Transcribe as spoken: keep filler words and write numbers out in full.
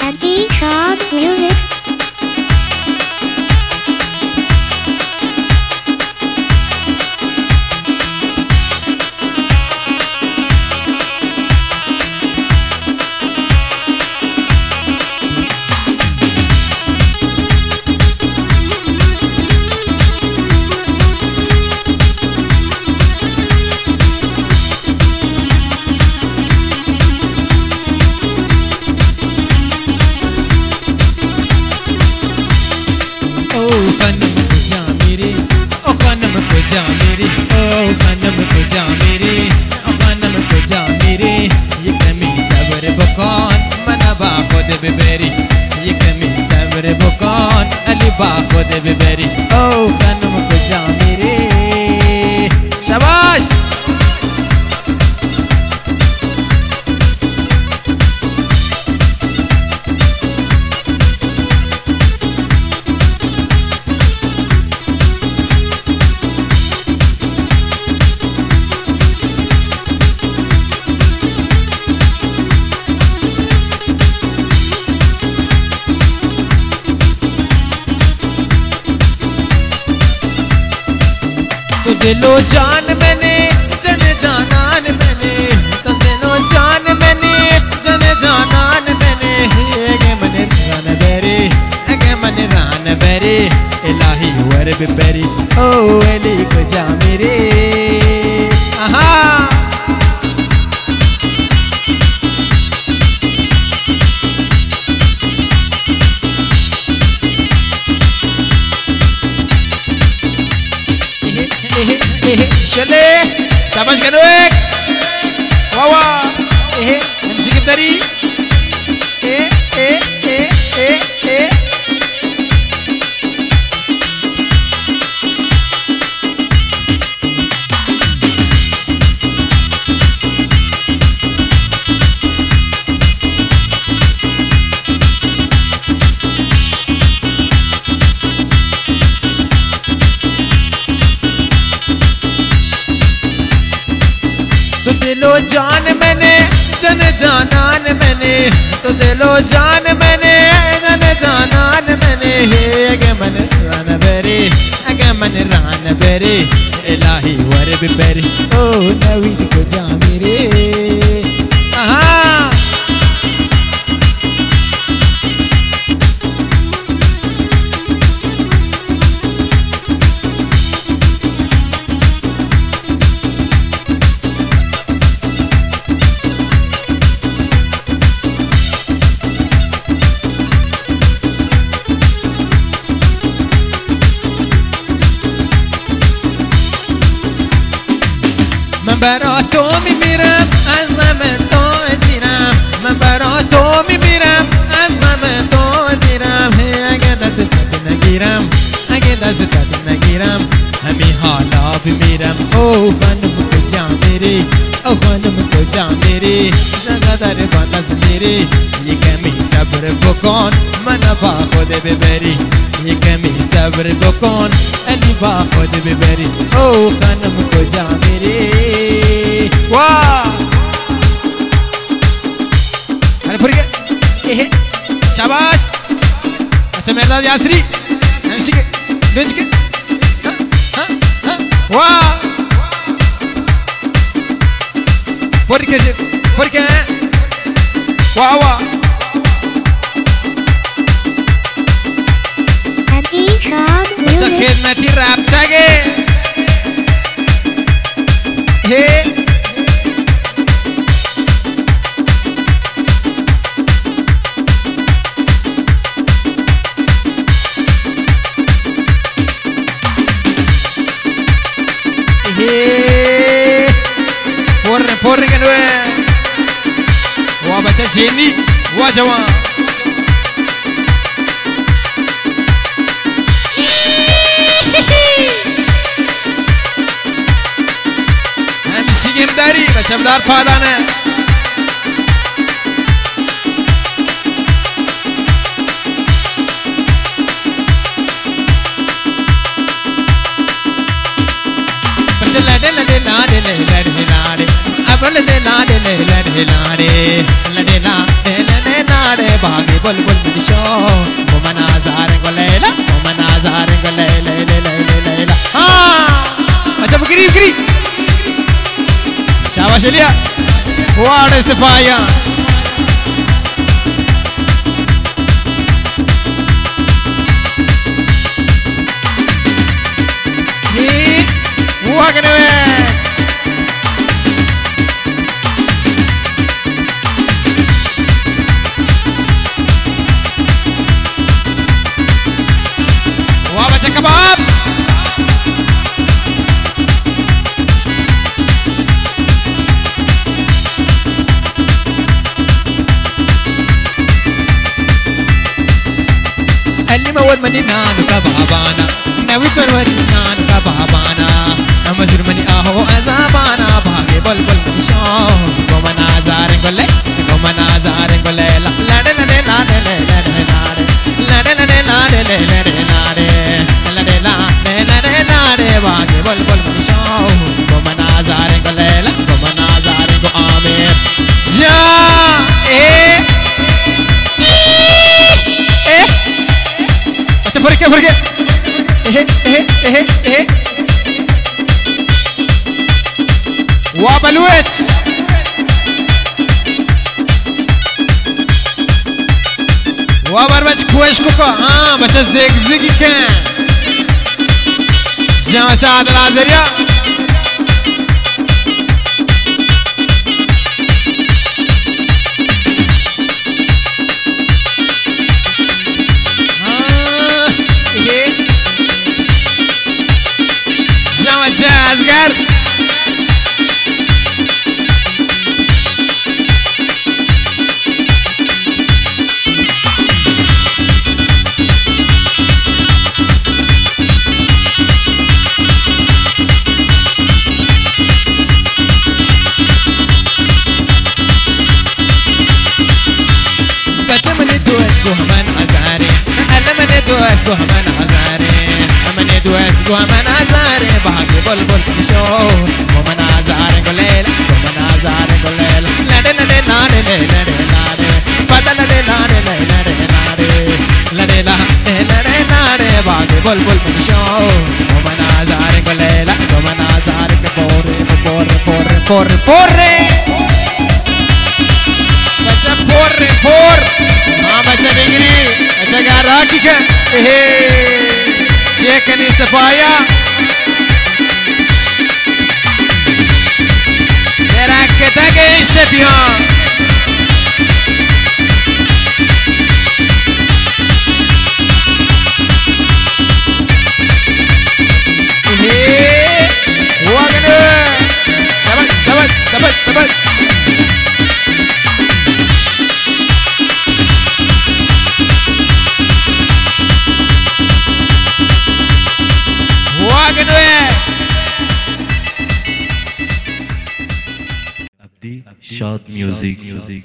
Happy Shop Music. ببري يكمي سمر بكون اللي باخد ببري او خانم كجاميري شباش दिलो जान मैंने जन जानान मैंने तो दिलो जान मैंने जन जानान मैंने एगे मन रान बेरी एगे मन रान बेरी इलाही वर बेरी ओ एली को जा मेरे आहा चले शाबाश करो एक वाह वाह ए एमसी की तरी ए ए ए ए ए तो दिलो जान मैंने जन जानान मैंने तो दिलो जान मैंने जन जानान मैंने अगे मन रान बेरी अगे मन रान बेरी इलाही वर बेरी ओ नवीद को जा मेरे आहा من برا تو میمیرم از غم تو اسیرم من برا تو میمیرم از غم تو اسیرم اگه دستت نگیرم اگه دستت نگیرم همین حالا بمیرم او خانم کجا میری او خانم کجا میری چقدر بالاست میری یه کمی صبر بکن منو با خود ببری یه کمی صبر بکن علی با خود ببری او خانم کجا میری वाह अरे फुर गया ये शाबाश अच्छा मेरा यासरी एमसी के बेंच के हाँ हाँ हाँ वाह फुर के फुर के वाह वाह अच्छा खेल में थी राब्ता के हे Porre, porre que no es. Wah baca Jenny, wah jawab. Hem sigim dari, baca belar padane. Baca lade lade lade lade lade lade. अब लड़े लाडे लड़े लड़े लाडे लड़े लाडे लड़े लाडे भागे بلبل من شو ومنازار قليلة ومنازار قليلة ليلة ليلة ها macam begini begini syabas dia waduh sepaya hit wah kena weh wah baca kebab اللي مود مني نانو كبابانا نويت من وري نانو كبابانا أمزر مني أهو أزابانا باقي بلبل من شو كوما نازارين قولي كوما نازارين قولي لا لا لا لا لا لا لا لا لا لا لا لا لا باقي بلبل من شو كوما نازارين قولي لا كوما نازارين قو آمير جا إيه فرقة فرقة إيه إيه إيه إيه وابلوت وابرمج كويش كوكا آه بس زيك زيكي كان جامعة شهادة العزرية أصغر بتمني دوس وهمن عزاري ألمني دوس وهمن عزاري أمني دوس وهمن عزاري باقي بلبل شو ومنازار قليل ومنازار قليل لا لا لا لا لا لا لا بدل لا لا لا لا لا لا لا لا باقي بلبل شو ومنازار قليل ومنازار فور فور فور فور فور بچا فور فور हाँ बच्चा बिगड़ी अच्छा गा रहा की क्या चेक नहीं सफाया तेरा कहता के शबिया हुआ कने शबत शबत शबत शबत Abdi Shad Music.